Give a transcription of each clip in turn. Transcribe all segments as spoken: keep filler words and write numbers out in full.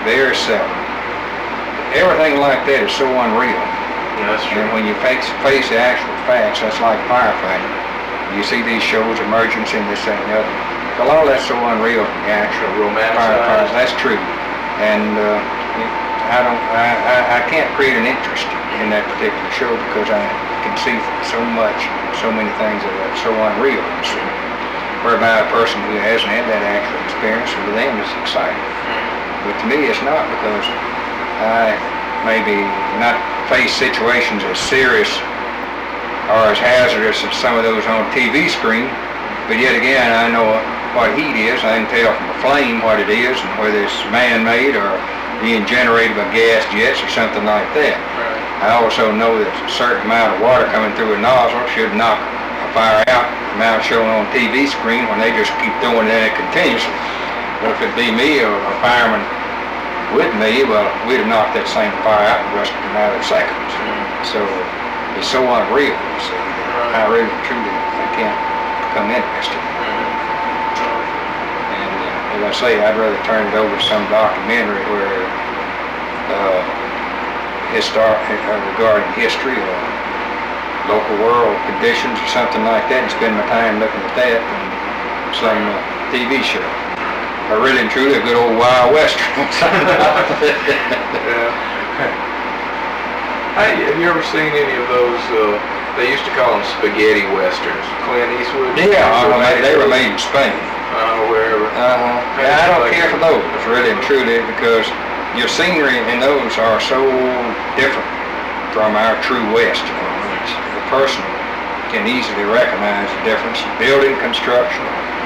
very seldom. Everything like that is so unreal. Yeah, that's true. And when you face, face the actual facts, that's like firefighting. You see these shows, emergency, and this, that, and the other. A lot of that's so unreal. The actual romanticized. That's true. And uh, I don't, I, I, I can't create an interest in that particular show because I can see so much, so many things that are so unreal. Whereby a person who hasn't had that actual experience, for them is exciting. But to me, it's not, because I maybe not face situations as serious or as hazardous as some of those on T V screen, but yet again, I know what heat is. I can tell from a flame what it is, and whether it's man-made or being generated by gas jets or something like that. Right. I also know that a certain amount of water coming through a nozzle should knock a fire out, the amount shown on T V screen when they just keep throwing it in it continuously. But if it be me or a fireman with me, well, we'd have knocked that same fire out in just a matter of seconds. Mm. So it's so unreal, you see. Right. I really, truly, I can't become interested. Mm. And uh, as I say, I'd rather turn it over to some documentary where uh, histor- uh, regarding history or local world conditions or something like that, and spend my time looking at that than some uh, T V show. Or really and truly a good old Wild Western. Yeah. Hey, have you ever seen any of those, uh, they used to call them spaghetti westerns, Clint Eastwood? Yeah, uh, made they were those, made in Spain. Uh, wherever. Uh-huh. Yeah, I don't care for those, really and truly, because your scenery in those are so different from our true West. You know, it's, the person can easily recognize the difference in building construction,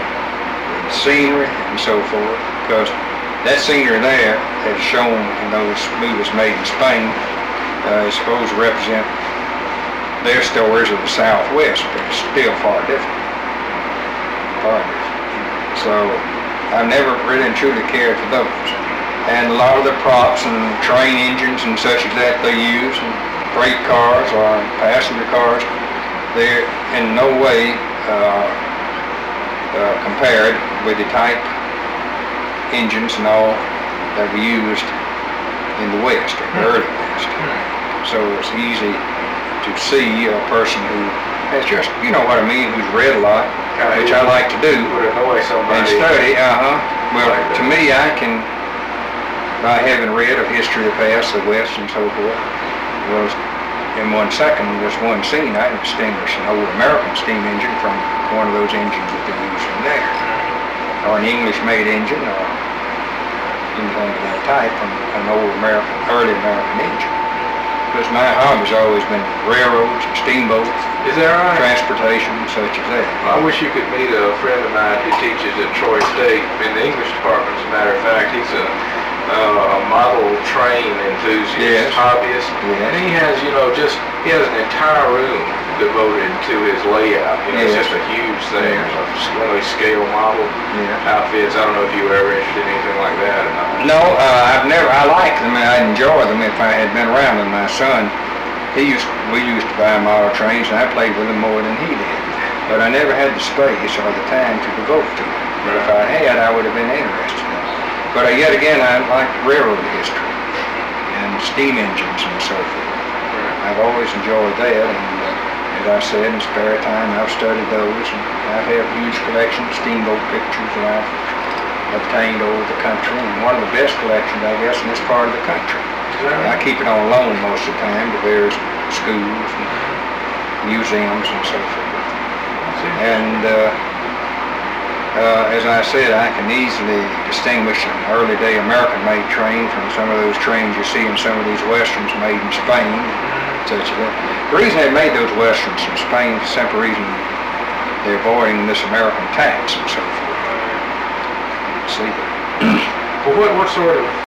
scenery, and so forth, because that scenery there that is shown in those movies made in Spain uh, is supposed to represent their stories of the Southwest, but it's still far different. Far different. So I've never really and truly cared for those. And a lot of the props and train engines and such as that they use, and freight cars or passenger cars, they're in no way uh, Uh, compared with the type engines and all that were used in the West, or the early West. So it's easy to see a person who has just, you know what I mean, who's read a lot, which I like to do, Would annoy somebody. and study. Uh-huh. Well, Like to that. me, I can, by having read of history of the past, the West, and so forth, was in one second, just one scene, I can distinguish an old American steam engine from one of those engines that they're using there, or an English-made engine, or anything of that type from an old American, early American engine. Because my hobby's always been railroads and steamboats, Is that right? transportation, such as that. I wish you could meet a friend of mine who teaches at Troy State in the English department. As a matter of fact, he's a, uh, a model train enthusiast, Yes. hobbyist, Yes. and he has, you know, just he has an entire room devoted to his layout. You know, Yes. it's just a huge thing. Yes. It's one of these scale model Yeah. outfits. I don't know if you were ever interested in anything like that or not. No, uh, I've never, I like them and I enjoy them if I had been around them. My son, he used, we used to buy model trains and I played with them more than he did. But I never had the space or the time to devote to them. But if I had, I would have been interested in them. But uh, yet again, I like railroad history and steam engines and so forth. I've always enjoyed that, and uh, as I said, in spare time, I've studied those, and I have a huge collection of steamboat pictures that I've obtained over the country, and one of the best collections, I guess, in this part of the country. I keep it on loan most of the time to various schools and museums and so forth. And uh, uh, as I said, I can easily distinguish an early day American-made train from some of those trains you see in some of these westerns made in Spain, such as that. The reason they made those westerns in Spain is the simple reason they're avoiding this American tax and so forth. See that? Well, what what sort of